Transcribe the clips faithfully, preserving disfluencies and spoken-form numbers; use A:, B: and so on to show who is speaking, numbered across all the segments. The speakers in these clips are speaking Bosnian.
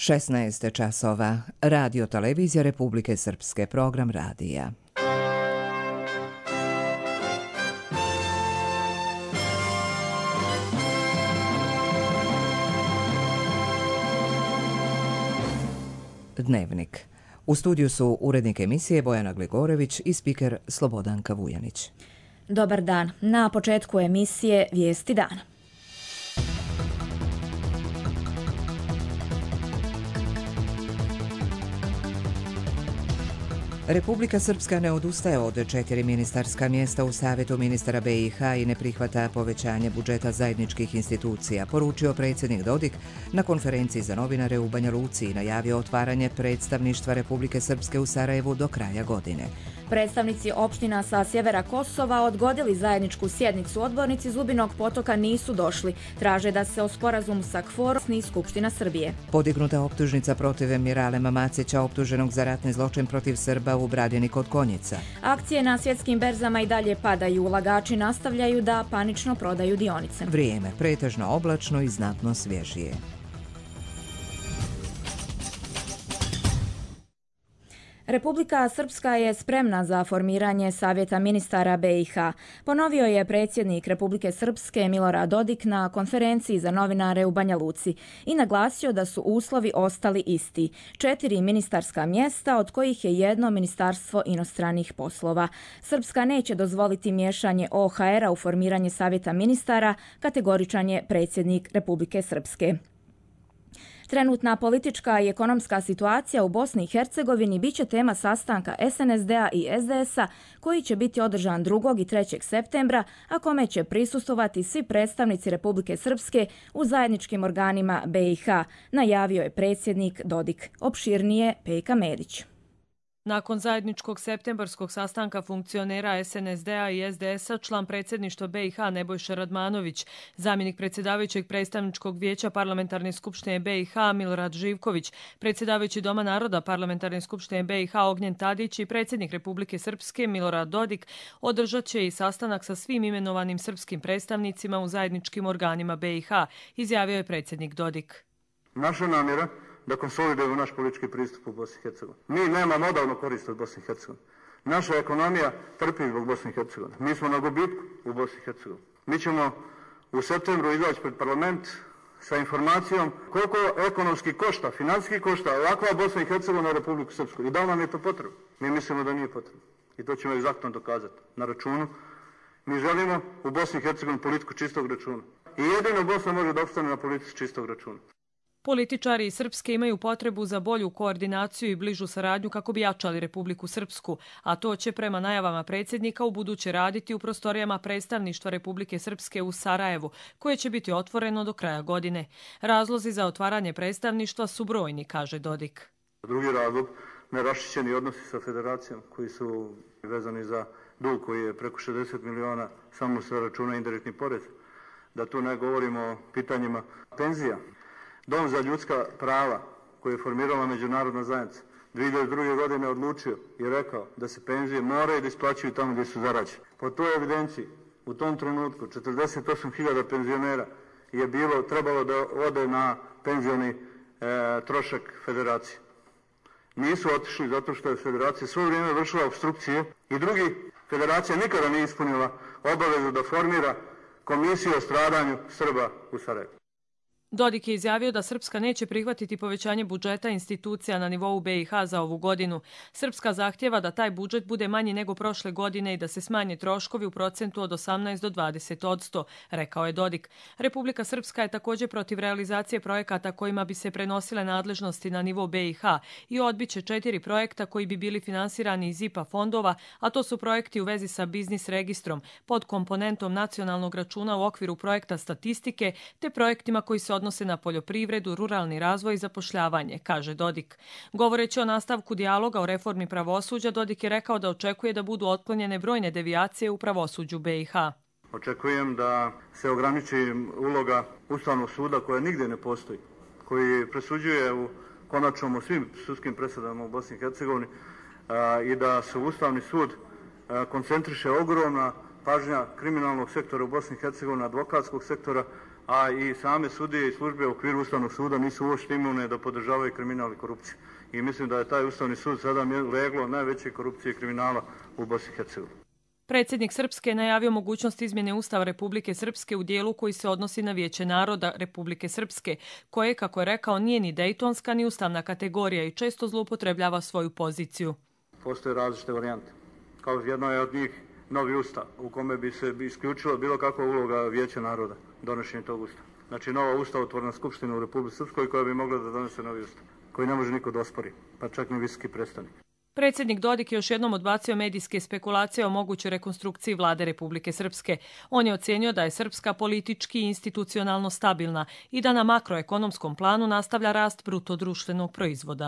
A: šesnaest časova. Radio Televizija Republike Srpske, program radija. Dnevnik. U studiju su urednik emisije Bojana Gligorević i spiker Slobodanka Vujanić.
B: Dobar dan. Na početku emisije Vijesti dana.
A: Republika Srpska ne odustaje od četiri ministarska mjesta u Savjetu ministara B i H i ne prihvata povećanje budžeta zajedničkih institucija, poručio predsjednik Dodik na konferenciji za novinare u Banja Luci i najavio otvaranje predstavništva Republike Srpske u Sarajevu do kraja godine.
B: Predstavnici opština sa sjevera Kosova odgodili zajedničku sjednicu. Odbornici Zubinog Potoka nisu došli. Traže da se o sporazumu sa KFOR sni Skupština Srbije.
A: Podignuta optužnica protiv Miralema Macića, optuženog za ratni zločin protiv Srba u Bradini kod Konjica.
B: Akcije na svjetskim berzama i dalje padaju. Ulagači nastavljaju da panično prodaju dionice.
A: Vrijeme pretežno oblačno i znatno svježije.
B: Republika Srpska je spremna za formiranje Savjeta ministara B i H. Ponovio je predsjednik Republike Srpske Milorad Dodik na konferenciji za novinare u Banja Luci i naglasio da su uslovi ostali isti. Četiri ministarska mjesta, od kojih je jedno Ministarstvo inostranih poslova. Srpska neće dozvoliti miješanje O H R-a u formiranje Savjeta ministara, kategoričan je predsjednik Republike Srpske. Trenutna politička i ekonomska situacija u Bosni i Hercegovini biće tema sastanka S N S D-a i S D S-a koji će biti održan drugog i trećeg septembra, a kome će prisustvovati svi predstavnici Republike Srpske u zajedničkim organima B i H, najavio je predsjednik Dodik. Opširnije Pejka Medić.
C: Nakon zajedničkog septembarskog sastanka funkcionera S N S D-a i S D S-a, član predsjedništva B i H Nebojša Radmanović, zamjenik predsjedavajućeg predstavničkog vijeća Parlamentarne skupštine B i H Milorad Živković, predsjedavajući Doma naroda Parlamentarne skupštine B i H Ognjen Tadić i predsjednik Republike Srpske Milorad Dodik održat će i sastanak sa svim imenovanim srpskim predstavnicima u zajedničkim organima B i H, izjavio je predsjednik Dodik.
D: Naša namjera da konsolidujemo naš politički pristup u Bosni i Hercegovini. Mi nemamo odavno korist od Bosne i Hercegovine. Naša ekonomija trpi zbog Bosne i Hercegovine. Mi smo na gubitku u Bosni i Hercegovini. Mi ćemo u septembru izaći pred parlament sa informacijom koliko ekonomski košta, financijski košta ovakva Bosna i Hercegovina u Republiku Srpsku. I da li nam je to potrebno? Mi mislimo da nije potrebno. I to ćemo egzaktno dokazati na računu. Mi želimo u Bosni i Hercegovini politiku čistog računa. I jedino Bosna može da opstane na politici čistog računa.
C: Političari iz Srpske imaju potrebu za bolju koordinaciju i bližu saradnju kako bi jačali Republiku Srpsku, a to će prema najavama predsjednika u buduće raditi u prostorijama predstavništva Republike Srpske u Sarajevu, koje će biti otvoreno do kraja godine. Razlozi za otvaranje predstavništva su brojni, kaže Dodik.
D: Drugi razlog, neraščišćeni odnosi sa federacijom koji su vezani za dug koji je preko šezdeset miliona samo sa računa indirektni porez. Da tu ne govorimo o pitanjima penzija. Dom za ljudska prava koji je formirala međunarodna zajednica dvije hiljade druge. godine odlučio i rekao da se penzije moraju da isplaćuju tamo gdje su zarađene. Po toj evidenciji u tom trenutku četrdeset osam hiljada penzionera je bilo trebalo da ode na penzioni e, trošak federacije. Nisu otišli zato što je federacija svo vrijeme vršila obstrukcije i drugi federacija nikada nije ispunila obavezu da formira komisiju o stradanju Srba u Sarajevu.
C: Dodik je izjavio da Srpska neće prihvatiti povećanje budžeta institucija na nivou B i H za ovu godinu. Srpska zahtjeva da taj budžet bude manji nego prošle godine i da se smanje troškovi u procentu od osamnaest do dvadeset odsto, rekao je Dodik. Republika Srpska je također protiv realizacije projekata kojima bi se prenosile nadležnosti na nivo B i H i odbiće četiri projekta koji bi bili finansirani iz I P A fondova, a to su projekti u vezi sa biznis registrom, pod komponentom nacionalnog računa u okviru projekta statistike, te projektima koji se odnose na poljoprivredu, ruralni razvoj i zapošljavanje, kaže Dodik. Govoreći o nastavku dijaloga o reformi pravosuđa, Dodik je rekao da očekuje da budu otklonjene brojne devijacije u pravosuđu B i H.
D: Očekujem da se ograniči uloga Ustavnog suda koja nigdje ne postoji, koji presuđuje u konačnom u svim sudskim presudama u Bosni i Hercegovini i da se Ustavni sud koncentriše ogromna pažnja kriminalnog sektora u Bosni i Hercegovini, advokatskog sektora a i same sudije i službe u okviru Ustavnog suda nisu uopšte imune da podržavaju kriminal i korupciju. I mislim da je taj Ustavni sud sada leglo najveće korupcije i kriminala u Bosni i Hercegovini.
C: Predsjednik Srpske je najavio mogućnost izmjene Ustava Republike Srpske u dijelu koji se odnosi na Vijeće naroda Republike Srpske, koje, kako je rekao, nije ni dejtonska ni ustavna kategorija i često zloupotrebljava svoju poziciju.
D: Postoje različite varijante. Kao jedno je od njih novi ustav u kome bi se isključila bilo kakva uloga Vijeća naroda, donošenje tog ustava. Znači nova ustavotvorna skupština u Republici Srpskoj koja bi mogla da donese novi ustav, koji ne može niko da ospori, pa čak ni visoki predstavnik.
C: Predsjednik Dodik je još jednom odbacio medijske spekulacije o mogućoj rekonstrukciji vlade Republike Srpske. On je ocijenio da je Srpska politički i institucionalno stabilna i da na makroekonomskom planu nastavlja rast bruto društvenog proizvoda.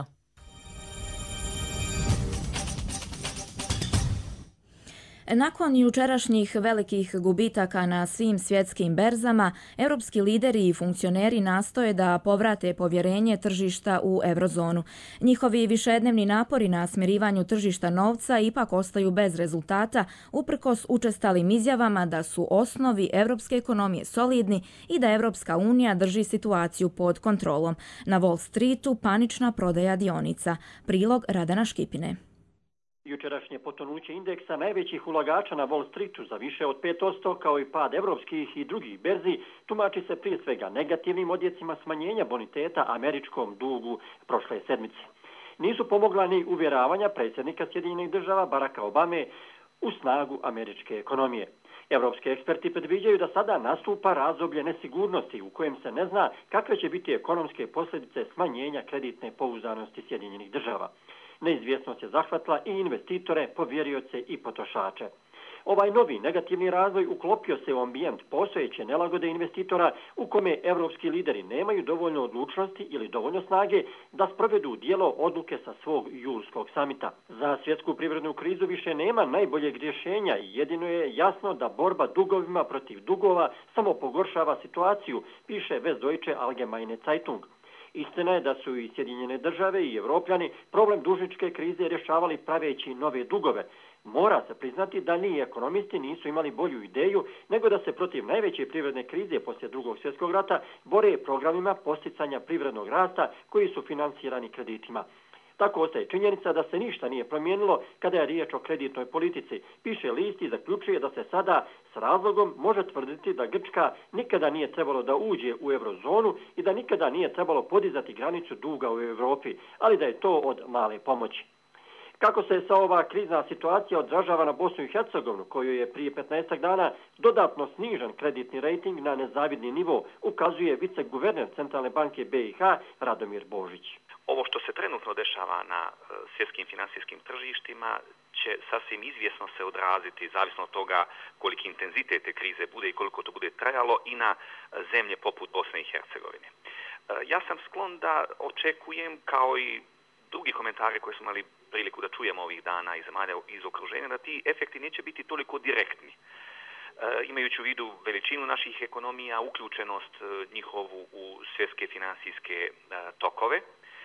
B: Nakon jučerašnjih velikih gubitaka na svim svjetskim berzama, europski lideri i funkcioneri nastoje da povrate povjerenje tržišta u eurozonu. Njihovi višednevni napori na smirivanju tržišta novca ipak ostaju bez rezultata, uprkos učestalim izjavama da su osnovi europske ekonomije solidni i da Europska unija drži situaciju pod kontrolom. Na Wall Streetu panična prodaja dionica. Prilog Radana Škipine.
E: Jučerašnje potonuće indeksa najvećih ulagača na Wall Streetu za više od pet posto kao i pad evropskih i drugih berzi tumači se prije svega negativnim odjecima smanjenja boniteta američkom dugu prošle sedmice. Nisu pomogla ni uvjeravanja predsjednika Sjedinjenih država Baracka Obame u snagu američke ekonomije. Evropski eksperti predviđaju da sada nastupa razdoblje nesigurnosti u kojem se ne zna kakve će biti ekonomske posljedice smanjenja kreditne pouzdanosti Sjedinjenih država. Neizvjesnost je zahvatila i investitore, povjerioce i potrošače. Ovaj novi negativni razvoj uklopio se u ambijent postojeće nelagode investitora u kome evropski lideri nemaju dovoljno odlučnosti ili dovoljno snage da sprovedu u djelo odluke sa svog julskog samita. Za svjetsku privrednu krizu više nema najboljeg rješenja i jedino je jasno da borba dugovima protiv dugova samo pogoršava situaciju, piše Westdeutsche Allgemeine Zeitung. Istina je da su i Sjedinjene države i Evropljani problem dužničke krize rješavali praveći nove dugove. Mora se priznati da ni ekonomisti nisu imali bolju ideju nego da se protiv najveće privredne krize poslije drugog svjetskog rata bore programima posticanja privrednog rasta koji su finansirani kreditima. Tako ostaje činjenica da se ništa nije promijenilo kada je riječ o kreditnoj politici. Piše list i zaključuje da se sada s razlogom može tvrditi da Grčka nikada nije trebalo da uđe u eurozonu i da nikada nije trebalo podizati granicu duga u Europi, ali da je to od male pomoći. Kako se sa ova krizna situacija odražava na Bosnu i Hercegovinu, koju je prije petnaestak dana dodatno snižen kreditni rejting na nezavidni nivo, ukazuje viceguverner Centralne banke B i H Radomir Božić.
F: Ovo što se trenutno dešava na svjetskim financijskim tržištima će sasvim izvjesno se odraziti, zavisno od toga koliki intenzitet te krize bude i koliko to bude trajalo, i na zemlje poput Bosne i Hercegovine. Ja sam sklon da očekujem, kao i drugi komentari koje smo imali priliku da čujemo ovih dana iz zemalja iz okruženja, da ti efekti neće biti toliko direktni. E, imajući u vidu veličinu naših ekonomija, uključenost e, njihovu u svjetske finansijske e, tokove,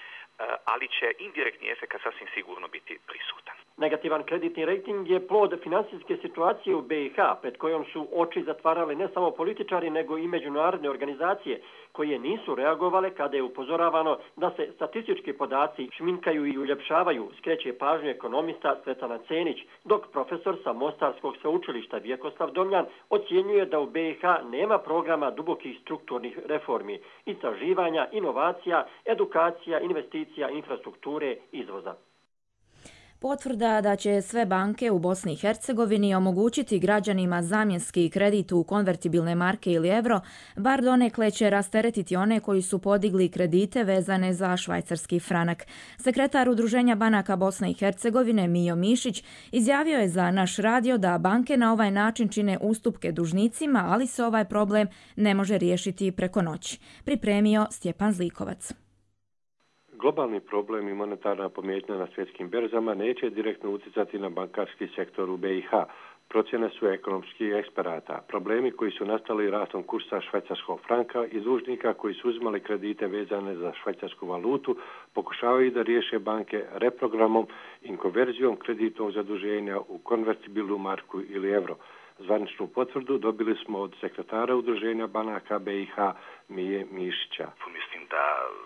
F: ali će indirektni efekt sasvim sigurno biti prisutan.
E: Negativan kreditni rejting je plod financijske situacije u B i H, pred kojom su oči zatvarali ne samo političari, nego i međunarodne organizacije, koje nisu reagovale kada je upozoravano da se statistički podaci šminkaju i uljepšavaju, skreće pažnju ekonomista Cvetana Cenić, dok profesor sa Mostarskog sveučilišta Vjekoslav Domljan ocjenjuje da u B i H nema programa dubokih strukturnih reformi, istraživanja, inovacija, edukacija, investicija, infrastrukture, izvoza.
B: Potvrda da će sve banke u Bosni i Hercegovini omogućiti građanima zamjenski kredit u konvertibilne marke ili euro, bar donekle će rasteretiti one koji su podigli kredite vezane za švajcarski franak. Sekretar Udruženja banaka Bosne i Hercegovine Mijo Mišić izjavio je za naš radio da banke na ovaj način čine ustupke dužnicima, ali se ovaj problem ne može riješiti preko noći. Pripremio Stjepan Zlikovac.
G: Globalni problem i monetarna pometnja na svjetskim berzama neće direktno utjecati na bankarski sektor u B i H. Procjene su ekonomskih eksperata. Problemi koji su nastali rastom kursa švajcarskog franka i dužnika koji su uzimali kredite vezane za švajcarsku valutu pokušavaju da riješe banke reprogramom i konverzijom kreditnog zaduženja u konvertibilnu marku ili euro. Zvaničnu potvrdu dobili smo od sekretara Udruženja banaka B i H Mije Mišića.
F: Mislim da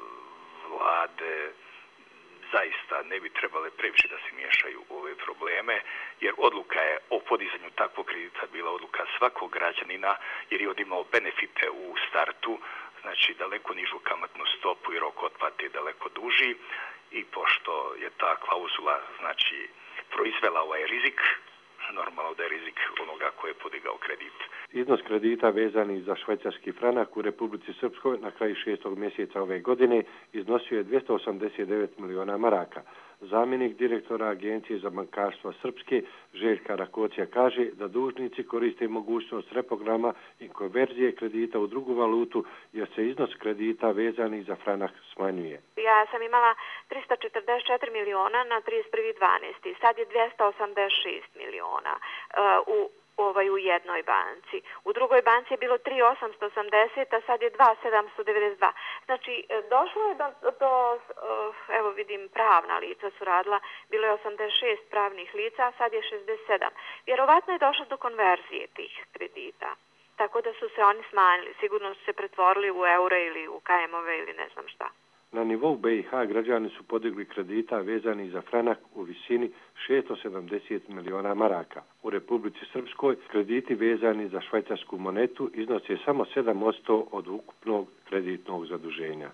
F: vlade zaista ne bi trebale previše da se miješaju u ove probleme, jer odluka je o podizanju takvog kredita bila odluka svakog građanina, jer je on imao benefite u startu, znači daleko nižu kamatnu stopu i rok otplate daleko duži, i pošto je ta klauzula znači proizvela ovaj rizik, normalno da je rizik onoga ko je podigao kredit.
G: Iznos kredita vezani za švajcarski franak u Republici Srpskoj na kraju šestog mjeseca ove godine iznosio je dvjesto osamdeset devet miliona maraka. Zamjenik direktora Agencije za bankarstvo Srpske Željka Rakocija kaže da dužnici koriste mogućnost reprograma i konverzije kredita u drugu valutu jer se iznos kredita vezani za franak smanjuje.
H: Ja sam imala tristo četrdeset četiri miliona na trideset prvi dvanaesti. Sad je dvjesto osamdeset šest miliona uh, u ovaj u jednoj banci. U drugoj banci je bilo tri tisuće osamsto osamdeset, a sad je dva tisuće sedamsto devedeset dva. Znači, došlo je do, do evo vidim, pravna lica su radila, bilo je osamdeset šest pravnih lica, a sad je šezdeset sedam. Vjerovatno je došlo do konverzije tih kredita. Tako da su se oni smanjili. Sigurno su se pretvorili u eure ili u K M-ove ili ne znam šta.
G: Na nivou B i H građani su podigli kredita vezani za franak u visini šesto sedamdeset miliona maraka. U Republici Srpskoj krediti vezani za švajcarsku monetu iznose samo sedam posto od ukupnog kreditnog zaduženja.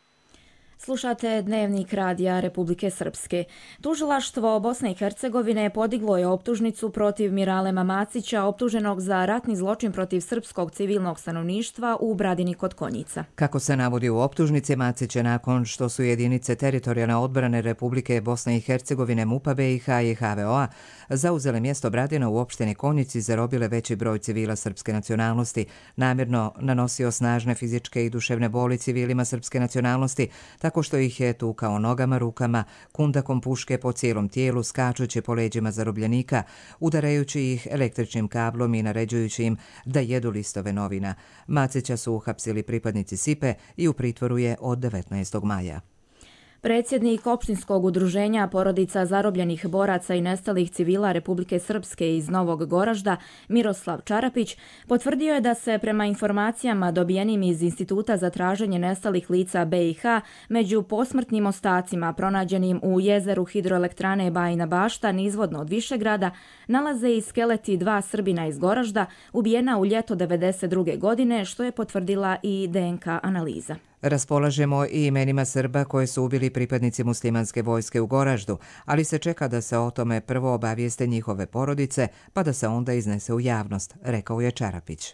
B: Slušate Dnevnik radija Republike Srpske. Tužilaštvo Bosne i Hercegovine podiglo je optužnicu protiv Miralema Macića, optuženog za ratni zločin protiv srpskog civilnog stanovništva u Bradini kod Konjica.
A: Kako se navodi u optužnici, Macić je nakon što su jedinice teritorijalne odbrane Republike Bosne i Hercegovine MUP-a B i H i H V O-a zauzele mjesto Bradina u opštini Konjici, zarobile veći broj civila srpske nacionalnosti, namjerno nanosio snažne fizičke i duševne boli civilima srpske nacionalnosti, tako što ih je tukao nogama, rukama, kundakom puške po cijelom tijelu, skačući po leđima zarobljenika, udarajući ih električnim kablom i naređujući im da jedu listove novina. Macića su uhapsili pripadnici S I P E i u pritvoru je od devetnaestog maja.
B: Predsjednik opštinskog udruženja porodica zarobljenih boraca i nestalih civila Republike Srpske iz Novog Goražda, Miroslav Čarapić, potvrdio je da se prema informacijama dobijenim iz Instituta za traženje nestalih lica B i H među posmrtnim ostacima pronađenim u jezeru hidroelektrane Bajina Bašta nizvodno od Višegrada nalaze i skeleti dva Srbina iz Goražda ubijena u ljeto devedeset druge godine, što je potvrdila i D N K analiza.
A: Raspolažemo i imenima Srba koje su ubili pripadnici muslimanske vojske u Goraždu, ali se čeka da se o tome prvo obavijeste njihove porodice, pa da se onda iznese u javnost, rekao je Čarapić.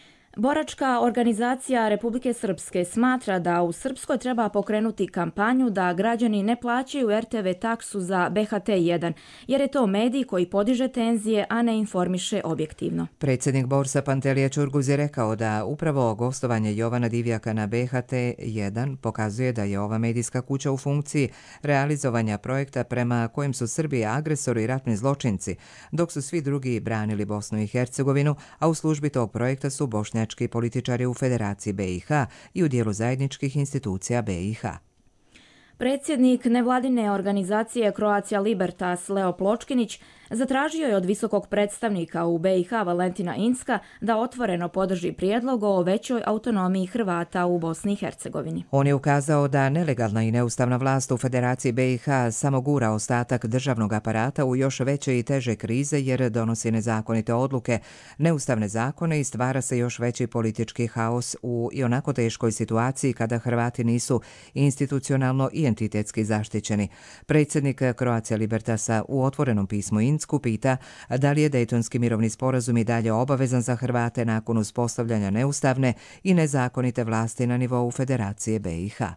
B: Boračka organizacija Republike Srpske smatra da u Srpskoj treba pokrenuti kampanju da građani ne plaćaju R T V taksu za B H T jedan, jer je to medij koji podiže tenzije, a ne informiše objektivno.
A: Predsjednik Borsa Pantelija Čurguz je rekao da upravo gostovanje Jovana Divjaka na B H T jedan pokazuje da je ova medijska kuća u funkciji realizovanja projekta prema kojem su Srbi agresori i ratni zločinci, dok su svi drugi branili Bosnu i Hercegovinu, a u službi tog projekta su Bošnjaci političari u Federaciji B i H i u dijelu zajedničkih institucija B i H.
B: Predsjednik nevladine organizacije Croatia Libertas Leo Pločkinić zatražio je od visokog predstavnika u B i H Valentina Incka da otvoreno podrži prijedlog o većoj autonomiji Hrvata u Bosni i Hercegovini.
A: On je ukazao da nelegalna i neustavna vlast u Federaciji B i H samo gura ostatak državnog aparata u još veće i teže krize jer donosi nezakonite odluke, neustavne zakone i stvara se još veći politički haos u i onako teškoj situaciji kada Hrvati nisu institucionalno i entitetski zaštićeni. Predsjednik Croatia Libertasa u otvorenom pismu Incku pita da li je Dejtonski mirovni sporazum i dalje obavezan za Hrvate nakon uspostavljanja neustavne i nezakonite vlasti na nivou Federacije B i H.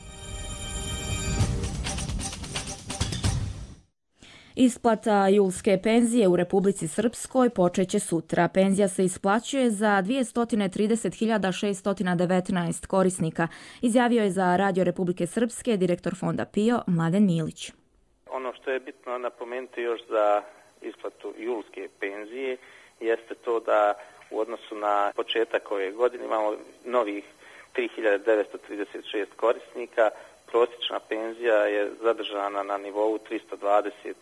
B: Isplata julske penzije u Republici Srpskoj počeće sutra. Penzija se isplaćuje za dvjesto trideset hiljada šesto devetnaest korisnika, izjavio je za Radio Republike Srpske direktor fonda P I O Mladen Milić.
I: Ono što je bitno napomenuti još za isplatu julske penzije jeste to da u odnosu na početak ove godine imamo novih tri hiljade devetsto trideset šest korisnika. Prosječna penzija je zadržana na nivou tristo dvadeset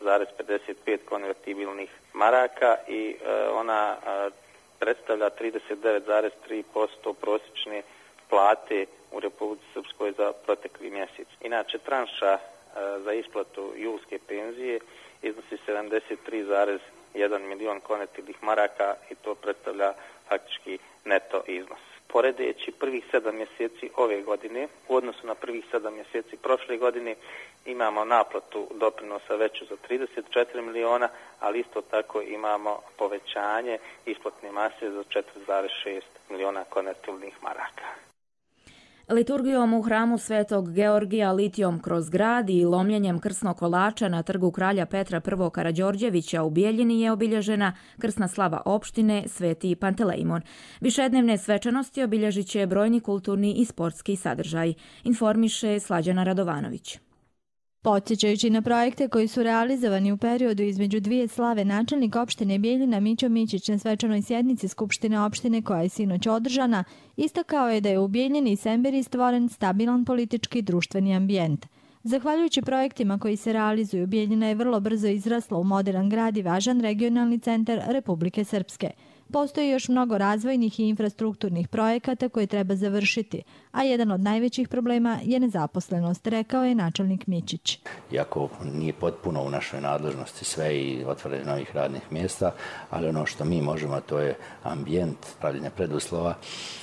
I: zarez pedeset pet konvertibilnih maraka i ona predstavlja trideset devet zarez tri posto prosječne plate u Republici Srpskoj za protekli mjesec. Inače, tranša za isplatu julske penzije iznosi sedamdeset tri zarez jedan milion konvertibilnih maraka i to predstavlja faktički neto iznos. Poredeći prvih sedam mjeseci ove godine u odnosu na prvih sedam mjeseci prošle godine imamo naplatu doprinosa veću za trideset četiri miliona, ali isto tako imamo povećanje isplatne mase za četiri zarez šest miliona konvertibilnih maraka.
B: Liturgijom u hramu Svetog Georgija litijom kroz grad i lomljenjem krsnog kolača na trgu kralja Petra I. Karađorđevića u Bijeljini je obilježena krsna slava opštine Sveti Pantelejmon. Višednevne svečanosti obilježit će brojni kulturni i sportski sadržaj, informiše Slađana Radovanović.
J: Podsjećajući na projekte koji su realizovani u periodu između dvije slave, načelnik opštine Bijeljina Mićo Mićić na svečanoj sjednici Skupštine opštine koja je sinoć održana, istakao je da je u Bijeljini i Semberiji stvoren stabilan politički i društveni ambijent. Zahvaljujući projektima koji se realizuju, Bijeljina je vrlo brzo izrasla u moderan grad i važan regionalni centar Republike Srpske. Postoji još mnogo razvojnih i infrastrukturnih projekata koje treba završiti, a jedan od najvećih problema je nezaposlenost, rekao je načelnik Mićić.
K: Iako nije potpuno u našoj nadležnosti sve i otvaranje novih radnih mjesta, ali ono što mi možemo, to je ambijent, pravljenje preduslova,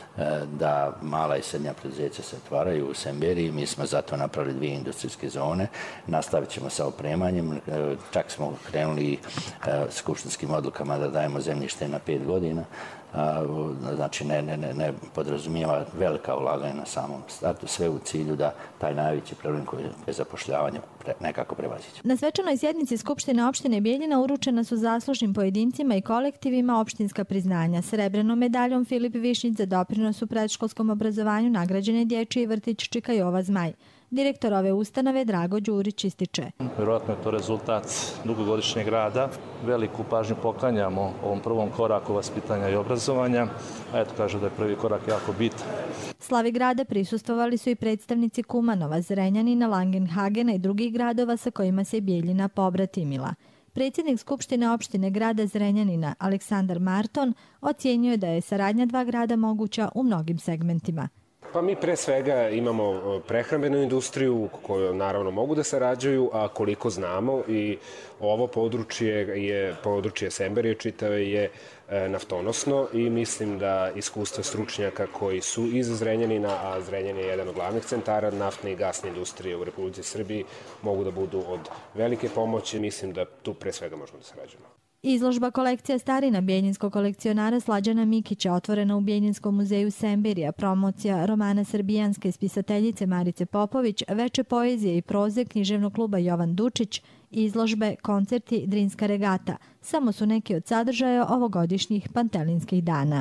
K: da mala i srednja preduzeća se otvaraju u Semberiji. Mi smo zato napravili dvije industrijske zone. Nastavit ćemo sa opremanjem. Čak smo krenuli skupštinskim odlukama da dajemo zemljište na pet godina. Znači ne, ne, ne, ne podrazumijeva velika ulaganja na samom startu, sve u cilju da taj najveći problem koji je zapošljavanje nekako prevaziđe.
J: Na svečanoj sjednici Skupštine opštine Bijeljina uručena su zaslužnim pojedincima i kolektivima opštinska priznanja. Srebrenom medaljom Filip Višnjić za doprinos u predškolskom obrazovanju nagrađen je dječji vrtić Čika Jova Zmaj. Direktor ove ustanove Drago Đurić ističe.
L: Vjerojatno je to rezultat dugogodišnjeg rada. Veliku pažnju poklanjamo ovom prvom koraku vaspitanja i obrazovanja. A eto, kaže da je prvi korak jako bitan.
J: Slavi grada prisustvovali su i predstavnici Kumanova, Zrenjanina, Langenhagena i drugih gradova sa kojima se Bijeljina pobratimila. Predsjednik Skupštine opštine grada Zrenjanina, Aleksandar Marton, ocjenjuje da je saradnja dva grada moguća u mnogim segmentima.
M: Pa mi pre svega imamo prehrambenu industriju koju naravno mogu da sarađuju, a koliko znamo i ovo područje je područje Semberije čitave je naftonosno i mislim da iskustva stručnjaka koji su iz Zrenjanina, a Zrenjanin je jedan od glavnih centara naftne i gasne industrije u Republici Srbiji, mogu da budu od velike pomoći. Mislim da tu pre svega možemo da sarađujemo.
J: Izložba kolekcija starina bijeljinskog kolekcionara Slađana Mikića otvorena u Bijeljinskom muzeju Semberija, promocija romana srbijanske spisateljice Marice Popović, veče poezije i proze književnog kluba Jovan Dučić, izložbe, koncerti, Drinska regata. Samo su neki od sadržaja ovogodišnjih Pantelinskih dana.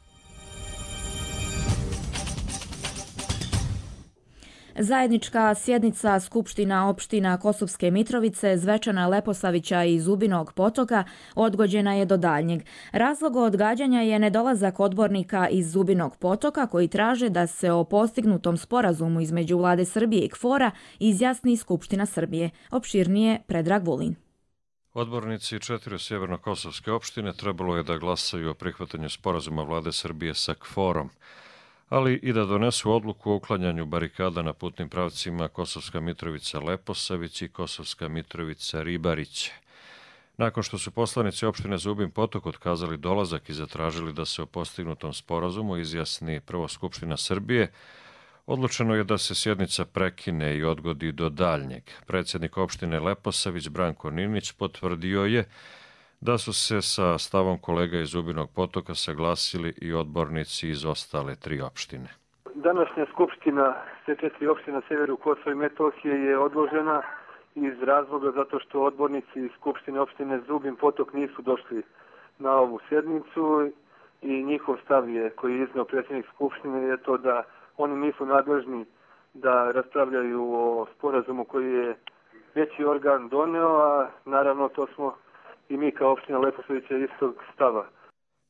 B: Zajednička sjednica Skupština opština Kosovske Mitrovice, Zvečana, Leposavića i Zubinog Potoka odgođena je do daljnjeg. Razlog odgađanja je nedolazak odbornika iz Zubinog Potoka koji traže da se o postignutom sporazumu između Vlade Srbije i KFOR-a izjasni Skupština Srbije. Opširnije Predrag Vulin.
N: Odbornici četiri sjevernokosovske opštine trebalo je da glasaju o prihvatanju sporazuma Vlade Srbije sa KFOR-om, ali i da donesu odluku o uklanjanju barikada na putnim pravcima Kosovska Mitrovica-Leposavić i Kosovska Mitrovica-Ribarić. Nakon što su poslanici opštine Zubin Potok otkazali dolazak i zatražili da se o postignutom sporazumu izjasni prvo Skupština Srbije, odlučeno je da se sjednica prekine i odgodi do daljnjeg. Predsjednik opštine Leposavić Branko Ninić potvrdio je da su se sa stavom kolega iz Zubinog Potoka saglasili i odbornici iz ostale tri opštine.
D: Današnja skupština sve četiri opštine na severu Kosova i Metohije je odložena iz razloga zato što odbornici iz skupštine opštine Zubin Potok nisu došli na ovu sjednicu i njihov stav je, koji je izneo predsjednik skupštine, je to da oni nisu nadležni da raspravljaju o sporazumu koji je veći organ doneo, a naravno to smo i mi kao opština Leposavića istog stava.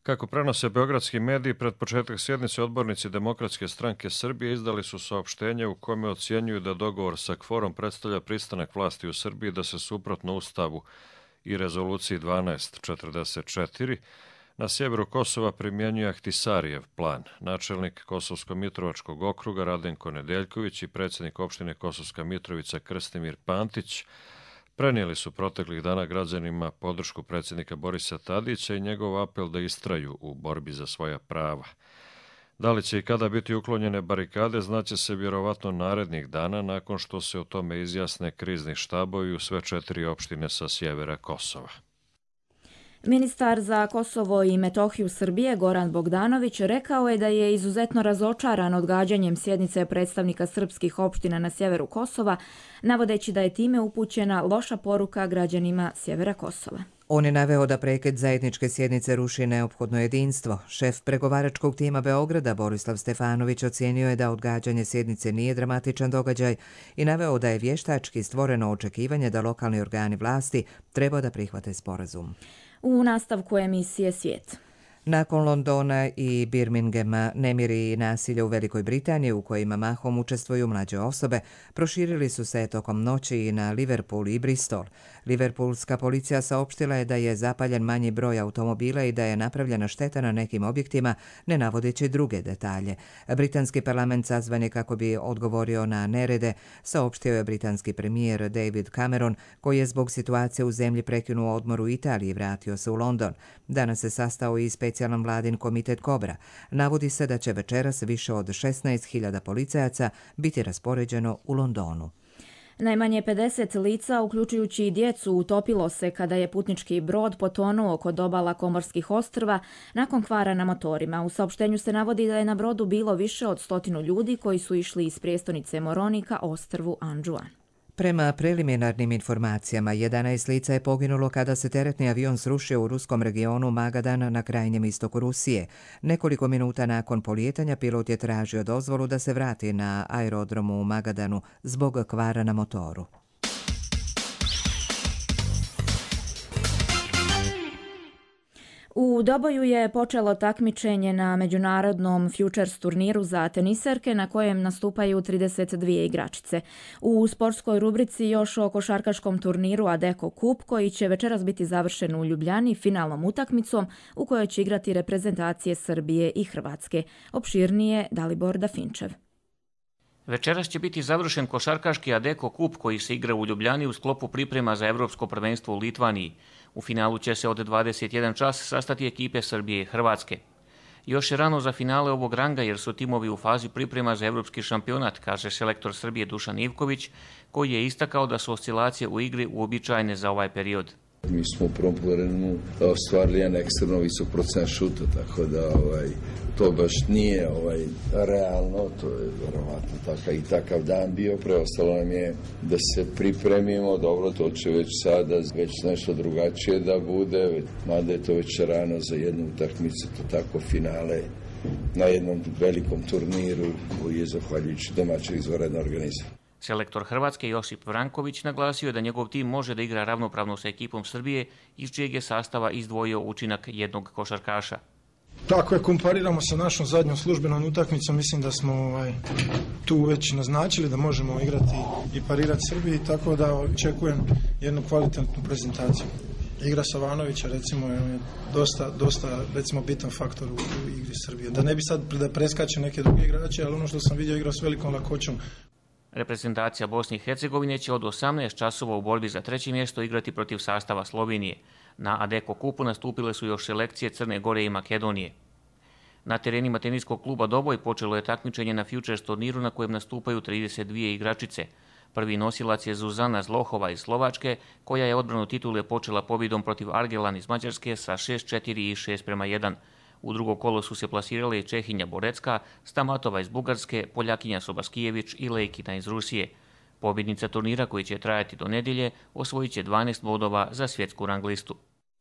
N: Kako prenose beogradski mediji, pred početak sjednice odbornici Demokratske stranke Srbije izdali su saopštenje u kome ocjenjuju da dogovor sa kforom predstavlja pristanak vlasti u Srbiji da se suprotno Ustavu i rezoluciji dvanaest četrdeset četiri na sjeveru Kosova primjenjuje Ahtisarijev plan. Načelnik Kosovsko-Mitrovačkog okruga Radenko Nedeljković i predsjednik opštine Kosovska Mitrovica Krstimir Pantić prenijeli su proteklih dana građanima podršku predsjednika Borisa Tadića i njegov apel da istraju u borbi za svoja prava. Da li će i kada biti uklonjene barikade, znaće se vjerovatno narednih dana nakon što se o tome izjasne krizni štabovi u sve četiri opštine sa sjevera Kosova.
B: Ministar za Kosovo i Metohiju Srbije Goran Bogdanović rekao je da je izuzetno razočaran odgađanjem sjednice predstavnika srpskih opština na sjeveru Kosova, navodeći da je time upućena loša poruka građanima sjevera Kosova.
A: On je naveo da prekid zajedničke sjednice ruši neophodno jedinstvo. Šef pregovaračkog tima Beograda Borislav Stefanović ocijenio je da odgađanje sjednice nije dramatičan događaj i naveo da je vještački stvoreno očekivanje da lokalni organi vlasti treba da prihvate sporazum.
B: U nastavku emisije Svijet.
A: Nakon Londona i Birminghama, nemiri i nasilje u Velikoj Britaniji, u kojima mahom učestvuju mlađe osobe, proširili su se tokom noći i na Liverpool i Bristol. Liverpoolska policija saopštila je da je zapaljen manji broj automobila i da je napravljena šteta na nekim objektima, ne navodeći druge detalje. Britanski parlament sazvan je kako bi odgovorio na nerede, saopštio je britanski premijer David Cameron, koji je zbog situacije u zemlji prekinuo odmor u Italiji i vratio se u London. Danas se sastao i specijalan vladin komitet Kobra. Navodi se da će večeras više od šesnaest hiljada policajaca biti raspoređeno u Londonu.
B: Najmanje pedeset lica, uključujući i djecu, utopilo se kada je putnički brod potonuo kod obala Komorskih ostrva nakon kvara na motorima. U saopštenju se navodi da je na brodu bilo više od stotinu ljudi koji su išli iz prijestolnice Moroni ka ostrvu Anđuan.
A: Prema preliminarnim informacijama, jedanaest lica je poginulo kada se teretni avion srušio u ruskom regionu Magadan na krajnjem istoku Rusije. Nekoliko minuta nakon polijetanja pilot je tražio dozvolu da se vrati na aerodromu u Magadanu zbog kvara na motoru.
B: U Doboju je počelo takmičenje na međunarodnom Futures turniru za teniserke na kojem nastupaju trideset dvije igračice. U sportskoj rubrici još o košarkaškom turniru Adeko Cup koji će večeras biti završen u Ljubljani finalnom utakmicom u kojoj će igrati reprezentacije Srbije i Hrvatske. Opširnije Dalibor Dafinčev.
O: Večeras će biti završen košarkaški Adeko Cup koji se igra u Ljubljani u sklopu priprema za Evropsko prvenstvo u Litvaniji. U finalu će se od dvadeset jedan čas sastati ekipe Srbije i Hrvatske. Još je rano za finale ovog ranga jer su timovi u fazi priprema za evropski šampionat, kaže selektor Srbije Dušan Ivković, koji je istakao da su oscilacije u igri uobičajene za ovaj period.
P: Mi smo u prvom poluvremenu ostvarili jedan ekstremno visok procenat šuta, tako da ovaj, to baš nije ovaj, realno, to je verovatno takav i takav dan bio. Preostalo nam je da se pripremimo, dobro, to će već sada već nešto drugačije da bude, mada je to već rano za jednu utakmicu, to tako finale na jednom velikom turniru koji je zahvaljujući domaćeg izvanrednog organizma.
O: Selektor Hrvatske Josip Vranković naglasio je da njegov tim može da igra ravnopravno sa ekipom Srbije iz čijeg je sastava izdvojio učinak jednog košarkaša.
Q: Tako je, kompariramo sa našom zadnjom službenom utakmicom, mislim da smo ovaj, tu već naznačili da možemo igrati i parirati Srbiji, tako da očekujem jednu kvalitetnu prezentaciju. Igra Savanovića recimo je dosta, dosta recimo bitan faktor u, u igri Srbije. Da ne bi sad da preskače neke druge igrače, ali ono što sam vidio igrao s velikom lakoćom.
O: Reprezentacija Bosne i Hercegovine će od osamnaest časova u borbi za treće mjesto igrati protiv sastava Slovenije. Na Adeko Kupu nastupile su još selekcije Crne Gore i Makedonije. Na terenima teniskog kluba Doboj počelo je takmičenje na Futures turniru na kojem nastupaju trideset dvije igračice. Prvi nosilac je Zuzana Zlohova iz Slovačke, koja je odbranu titule počela pobjedom protiv Argelan iz Mađarske sa šest četiri i šest prema jedan. U drugo kolo su se plasirale i Čehinja Borecka, Stamatova iz Bugarske, Poljakinja Sobaskijević i Lejkina iz Rusije. Pobjednica turnira koji će trajati do nedjelje osvojit će dvanaest bodova za svjetsku rang listu.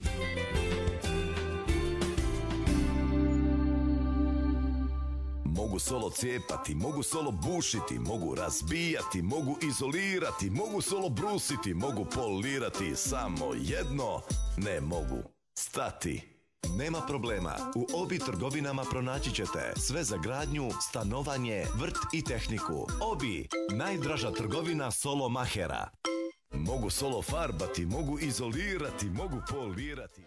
R: Mogu solo cijepati, mogu solo bušiti, mogu razbijati, mogu izolirati, mogu solo brusiti, mogu polirati, samo jedno ne mogu stati. Nema problema, u Obi trgovinama pronaći ćete sve za gradnju, stanovanje, vrt i tehniku. Obi, najdraža trgovina solo mahera. Mogu solo farbati, mogu izolirati, mogu polirati.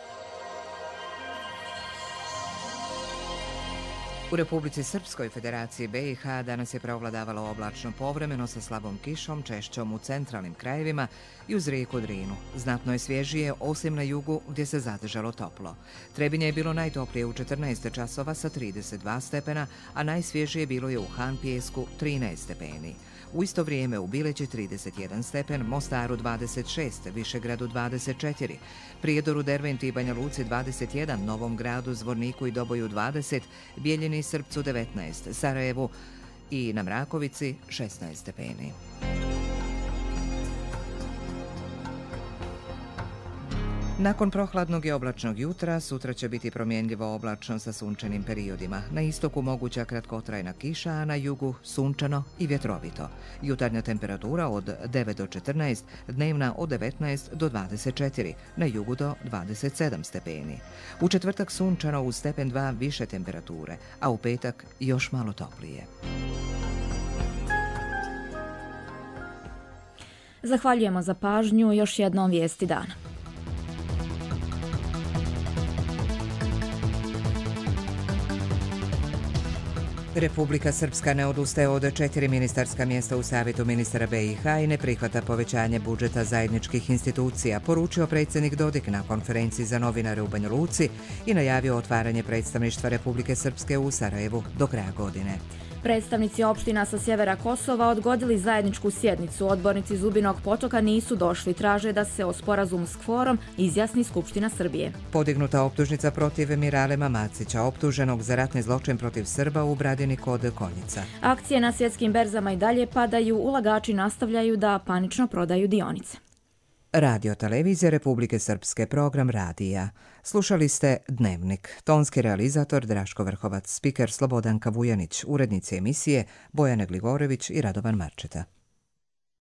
A: U Republici Srpskoj Federaciji B i H danas je preovladavalo oblačno povremeno sa slabom kišom, češćom u centralnim krajevima i uz rijeku Drinu. Znatno je svježije, osim na jugu gdje se zadržalo toplo. Trebinje je bilo najtoplije u četrnaest časova sa trideset dva stepena, a najsvježije bilo je u Han Pijesku trinaest stepeni. U isto vrijeme u Bileći trideset jedan stepen, Mostaru dvadeset šest, Višegradu dvadeset četiri, Prijedoru, Derventi i Banja Luci dvadeset jedan, Novom Gradu, Zvorniku i Doboju dvadeset, Bijeljini i Srpcu devetnaest, Sarajevu i na Mrakovici šesnaest stepeni. Nakon prohladnog i oblačnog jutra, sutra će biti promjenljivo oblačno sa sunčanim periodima. Na istoku moguća kratkotrajna kiša, a na jugu sunčano i vjetrovito. Jutarnja temperatura od devet do četrnaest, dnevna od devetnaest do dvadeset četiri, na jugu do dvadeset sedam stepeni. U četvrtak sunčano uz stepen dva više temperature, a u petak još malo toplije.
B: Zahvaljujemo za pažnju, još jednom vijesti dana.
A: Republika Srpska ne odustaje od četiri ministarska mjesta u Savjetu ministara B i H i ne prihvata povećanje budžeta zajedničkih institucija, poručio predsjednik Dodik na konferenciji za novinare u Banja Luci i najavio otvaranje predstavništva Republike Srpske u Sarajevu do kraja godine.
B: Predstavnici opština sa sjevera Kosova odgodili zajedničku sjednicu. Odbornici Zubinog Potoka nisu došli, traže da se o sporazumu s Kforom izjasni Skupština Srbije.
A: Podignuta optužnica protiv Miralema Macića, optuženog za ratni zločin protiv Srba u Bradini kod Konjica.
B: Akcije na svjetskim berzama i dalje padaju, ulagači nastavljaju da panično prodaju dionice.
A: Radio televizija Republike Srpske, program radija. Slušali ste Dnevnik. Tonski realizator Draško Vrhovac, spiker Slobodanka Vujanić, urednici emisije Bojana Glivorević i Radovan Marčeta.